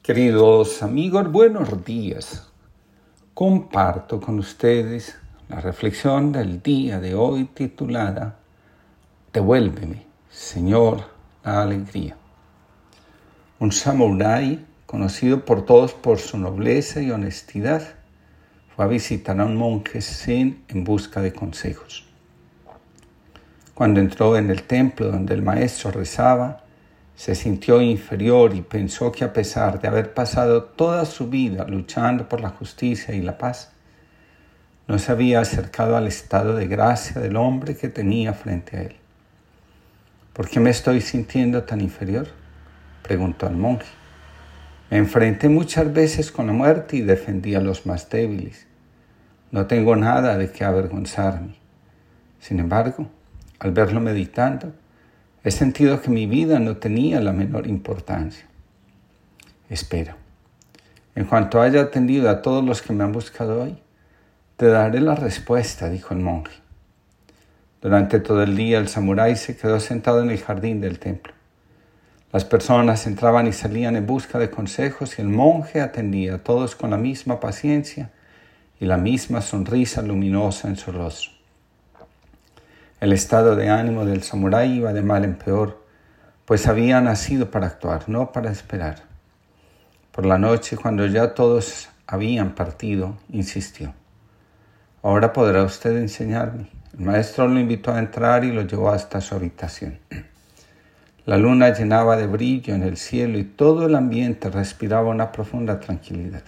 Queridos amigos, buenos días. Comparto con ustedes la reflexión del día de hoy titulada Devuélveme, Señor, la alegría. Un samurái, conocido por todos por su nobleza y honestidad, fue a visitar a un monje zen en busca de consejos. Cuando entró en el templo donde el maestro rezaba, se sintió inferior y pensó que a pesar de haber pasado toda su vida luchando por la justicia y la paz, no se había acercado al estado de gracia del hombre que tenía frente a él. ¿Por qué me estoy sintiendo tan inferior?, preguntó al monje. Me enfrenté muchas veces con la muerte y defendí a los más débiles. No tengo nada de qué avergonzarme. Sin embargo, al verlo meditando, he sentido que mi vida no tenía la menor importancia. Espera. En cuanto haya atendido a todos los que me han buscado hoy, te daré la respuesta, dijo el monje. Durante todo el día el samurái se quedó sentado en el jardín del templo. Las personas entraban y salían en busca de consejos y el monje atendía a todos con la misma paciencia y la misma sonrisa luminosa en su rostro. El estado de ánimo del samurái iba de mal en peor, pues había nacido para actuar, no para esperar. Por la noche, cuando ya todos habían partido, insistió. Ahora podrá usted enseñarme. El maestro lo invitó a entrar y lo llevó hasta su habitación. La luna llenaba de brillo en el cielo y todo el ambiente respiraba una profunda tranquilidad.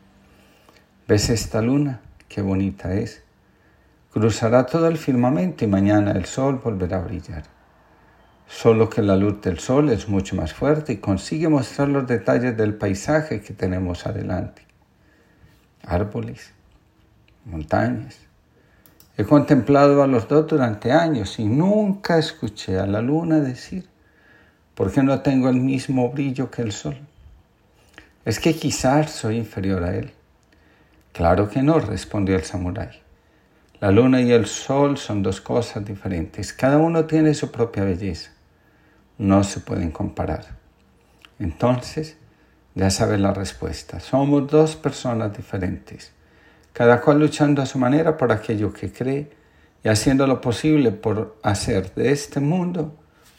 ¿Ves esta luna? ¡Qué bonita es! Cruzará todo el firmamento y mañana el sol volverá a brillar. Solo que la luz del sol es mucho más fuerte y consigue mostrar los detalles del paisaje que tenemos adelante. Árboles, montañas. He contemplado a los dos durante años y nunca escuché a la luna decir, ¿por qué no tengo el mismo brillo que el sol? ¿Es que quizás soy inferior a él? Claro que no, respondió el samurái. La luna y el sol son dos cosas diferentes. Cada uno tiene su propia belleza. No se pueden comparar. Entonces, ya sabes la respuesta. Somos dos personas diferentes, cada cual luchando a su manera por aquello que cree y haciendo lo posible por hacer de este mundo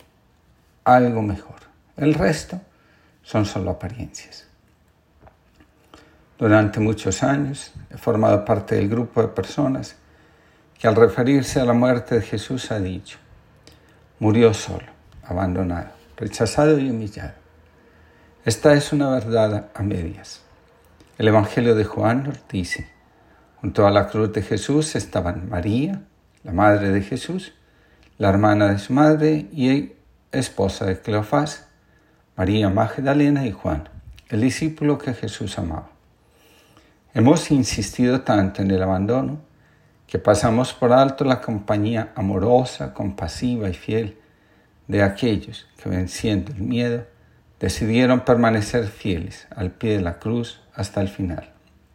algo mejor. El resto son solo apariencias. Durante muchos años he formado parte del grupo de personas que al referirse a la muerte de Jesús ha dicho, murió solo, abandonado, rechazado y humillado. Esta es una verdad a medias. El Evangelio de Juan nos dice, junto a la cruz de Jesús estaban María, la madre de Jesús, la hermana de su madre y esposa de Cleofás, María Magdalena y Juan, el discípulo que Jesús amaba. Hemos insistido tanto en el abandono que pasamos por alto la compañía amorosa, compasiva y fiel de aquellos que, venciendo el miedo, decidieron permanecer fieles al pie de la cruz hasta el final.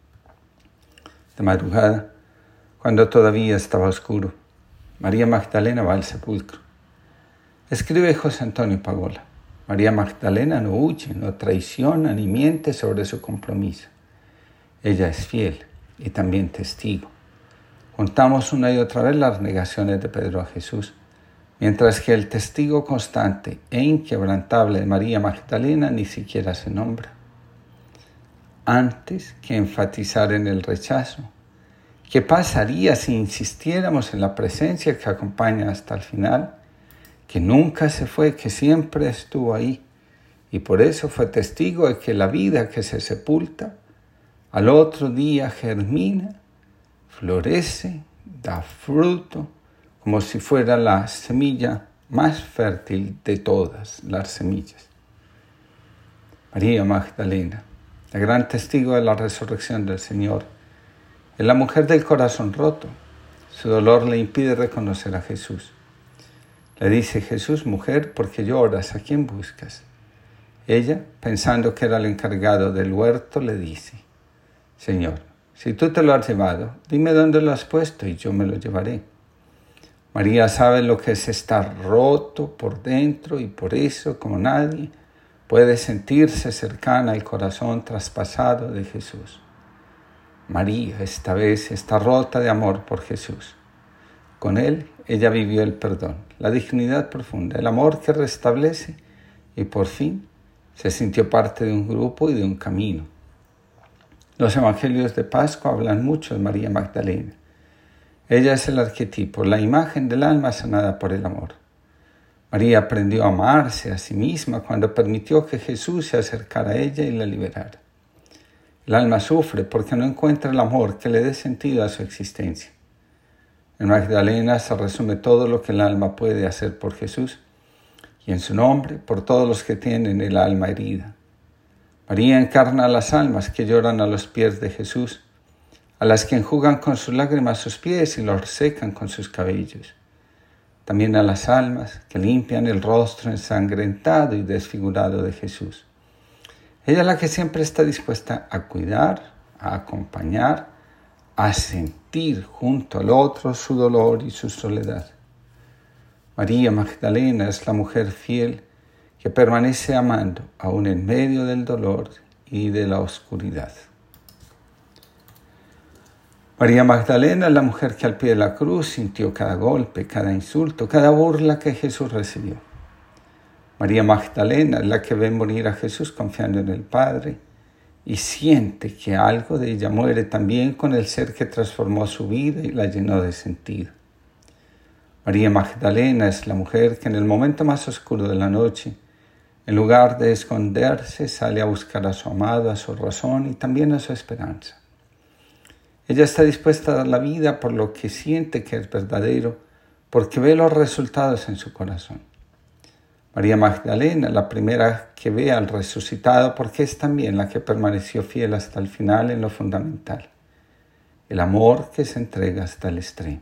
De madrugada, cuando todavía estaba oscuro, María Magdalena va al sepulcro. Escribe José Antonio Pagola, María Magdalena no huye, no traiciona ni miente sobre su compromiso. Ella es fiel y también testigo. Contamos una y otra vez las negaciones de Pedro a Jesús, mientras que el testigo constante e inquebrantable de María Magdalena ni siquiera se nombra. Antes que enfatizar en el rechazo, ¿qué pasaría si insistiéramos en la presencia que acompaña hasta el final, que nunca se fue, que siempre estuvo ahí, y por eso fue testigo de que la vida que se sepulta, al otro día germina, florece, da fruto, como si fuera la semilla más fértil de todas las semillas? María Magdalena, la gran testigo de la resurrección del Señor, es la mujer del corazón roto. Su dolor le impide reconocer a Jesús. Le dice Jesús, mujer, ¿por qué lloras? ¿A quién buscas? Ella, pensando que era el encargado del huerto, le dice, Señor, si tú te lo has llevado, dime dónde lo has puesto y yo me lo llevaré. María sabe lo que es estar roto por dentro y por eso, como nadie, puede sentirse cercana al corazón traspasado de Jesús. María esta vez está rota de amor por Jesús. Con Él ella vivió el perdón, la dignidad profunda, el amor que restablece y por fin se sintió parte de un grupo y de un camino. Los evangelios de Pascua hablan mucho de María Magdalena. Ella es el arquetipo, la imagen del alma sanada por el amor. María aprendió a amarse a sí misma cuando permitió que Jesús se acercara a ella y la liberara. El alma sufre porque no encuentra el amor que le dé sentido a su existencia. En Magdalena se resume todo lo que el alma puede hacer por Jesús y en su nombre por todos los que tienen el alma herida. María encarna a las almas que lloran a los pies de Jesús, a las que enjugan con sus lágrimas sus pies y los secan con sus cabellos. También a las almas que limpian el rostro ensangrentado y desfigurado de Jesús. Ella es la que siempre está dispuesta a cuidar, a acompañar, a sentir junto al otro su dolor y su soledad. María Magdalena es la mujer fiel que permanece amando aún en medio del dolor y de la oscuridad. María Magdalena es la mujer que al pie de la cruz sintió cada golpe, cada insulto, cada burla que Jesús recibió. María Magdalena es la que ve morir a Jesús confiando en el Padre y siente que algo de ella muere también con el ser que transformó su vida y la llenó de sentido. María Magdalena es la mujer que en el momento más oscuro de la noche, en lugar de esconderse, sale a buscar a su amado, a su razón y también a su esperanza. Ella está dispuesta a dar la vida por lo que siente que es verdadero, porque ve los resultados en su corazón. María Magdalena, la primera que ve al resucitado, porque es también la que permaneció fiel hasta el final en lo fundamental, el amor que se entrega hasta el extremo.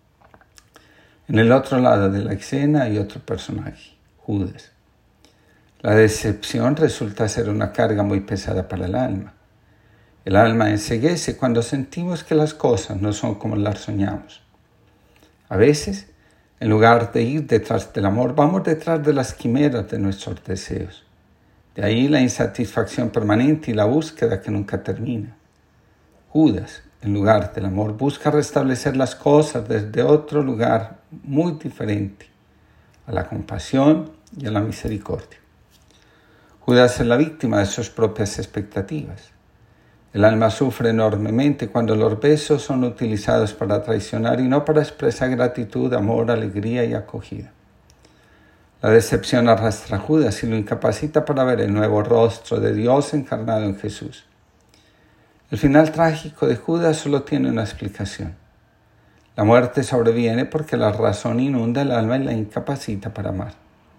En el otro lado de la escena hay otro personaje, Judas. La decepción resulta ser una carga muy pesada para el alma. El alma enceguece cuando sentimos que las cosas no son como las soñamos. A veces, en lugar de ir detrás del amor, vamos detrás de las quimeras de nuestros deseos. De ahí la insatisfacción permanente y la búsqueda que nunca termina. Judas, en lugar del amor, busca restablecer las cosas desde otro lugar muy diferente, a la compasión y a la misericordia. Judas es la víctima de sus propias expectativas. El alma sufre enormemente cuando los besos son utilizados para traicionar y no para expresar gratitud, amor, alegría y acogida. La decepción arrastra a Judas y lo incapacita para ver el nuevo rostro de Dios encarnado en Jesús. El final trágico de Judas solo tiene una explicación. La muerte sobreviene porque la razón inunda el alma y la incapacita para amar.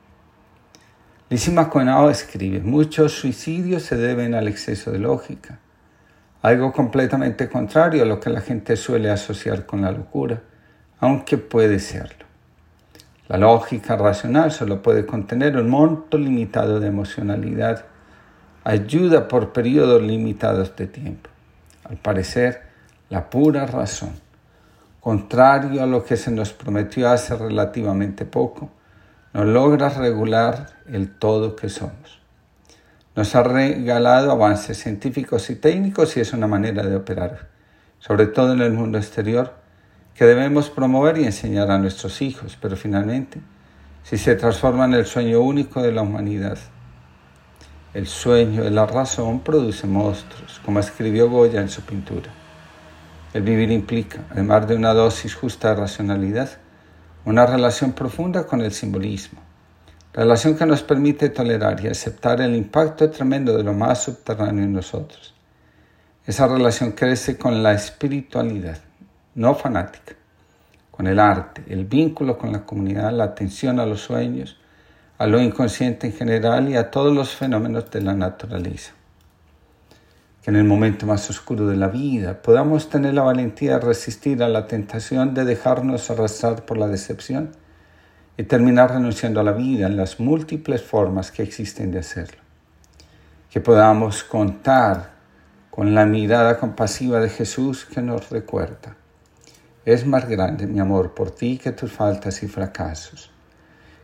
Lizzie McConaughey escribe: muchos suicidios se deben al exceso de lógica. Algo completamente contrario a lo que la gente suele asociar con la locura, aunque puede serlo. La lógica racional solo puede contener un monto limitado de emocionalidad, ayuda por periodos limitados de tiempo. Al parecer, la pura razón, contrario a lo que se nos prometió hace relativamente poco, no logra regular el todo que somos. Nos ha regalado avances científicos y técnicos y es una manera de operar, sobre todo en el mundo exterior, que debemos promover y enseñar a nuestros hijos, pero finalmente, si se transforma en el sueño único de la humanidad. El sueño de la razón produce monstruos, como escribió Goya en su pintura. El vivir implica, además de una dosis justa de racionalidad, una relación profunda con el simbolismo. Relación que nos permite tolerar y aceptar el impacto tremendo de lo más subterráneo en nosotros. Esa relación crece con la espiritualidad, no fanática, con el arte, el vínculo con la comunidad, la atención a los sueños, a lo inconsciente en general y a todos los fenómenos de la naturaleza. Que en el momento más oscuro de la vida podamos tener la valentía de resistir a la tentación de dejarnos arrastrar por la decepción y terminar renunciando a la vida en las múltiples formas que existen de hacerlo. Que podamos contar con la mirada compasiva de Jesús que nos recuerda: es más grande mi amor por ti que tus faltas y fracasos.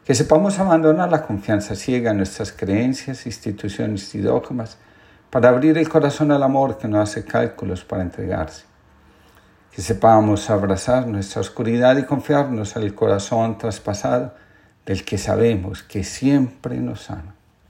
Que sepamos abandonar la confianza ciega en nuestras creencias, instituciones y dogmas para abrir el corazón al amor que no hace cálculos para entregarse. Que sepamos abrazar nuestra oscuridad y confiarnos al corazón traspasado del que sabemos que siempre nos ama.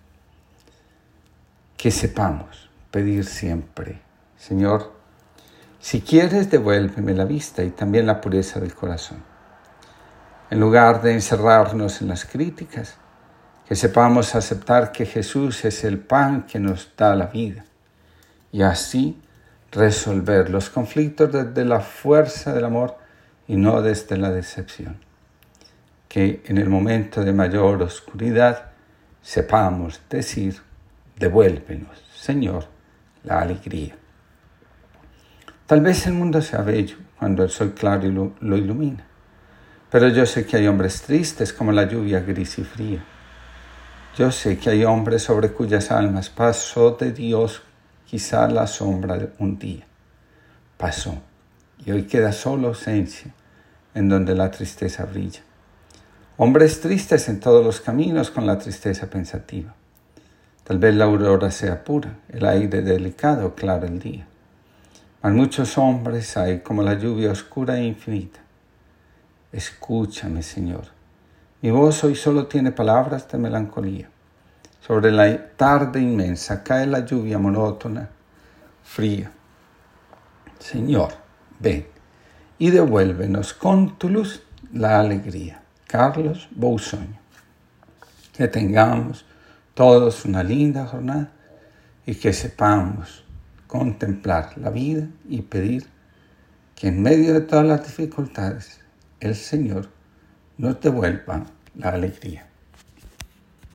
Que sepamos pedir siempre, Señor, si quieres, devuélveme la vista y también la pureza del corazón. En lugar de encerrarnos en las críticas, que sepamos aceptar que Jesús es el pan que nos da la vida y así resolver los conflictos desde la fuerza del amor y no desde la decepción. Que en el momento de mayor oscuridad sepamos decir, devuélvenos, Señor, la alegría. Tal vez el mundo sea bello cuando el sol claro lo ilumina, pero yo sé que hay hombres tristes como la lluvia gris y fría. Yo sé que hay hombres sobre cuyas almas pasó de Dios quizá la sombra de un día. Pasó, y hoy queda solo ausencia en donde la tristeza brilla. Hombres tristes en todos los caminos con la tristeza pensativa. Tal vez la aurora sea pura, el aire delicado, claro el día. Mas muchos hombres hay como la lluvia oscura e infinita. Escúchame, Señor. Mi voz hoy solo tiene palabras de melancolía. Sobre la tarde inmensa cae la lluvia monótona, fría. Señor, ven y devuélvenos con tu luz la alegría. Carlos Bousoño. Que tengamos todos una linda jornada y que sepamos contemplar la vida y pedir que en medio de todas las dificultades el Señor nos devuelva la alegría.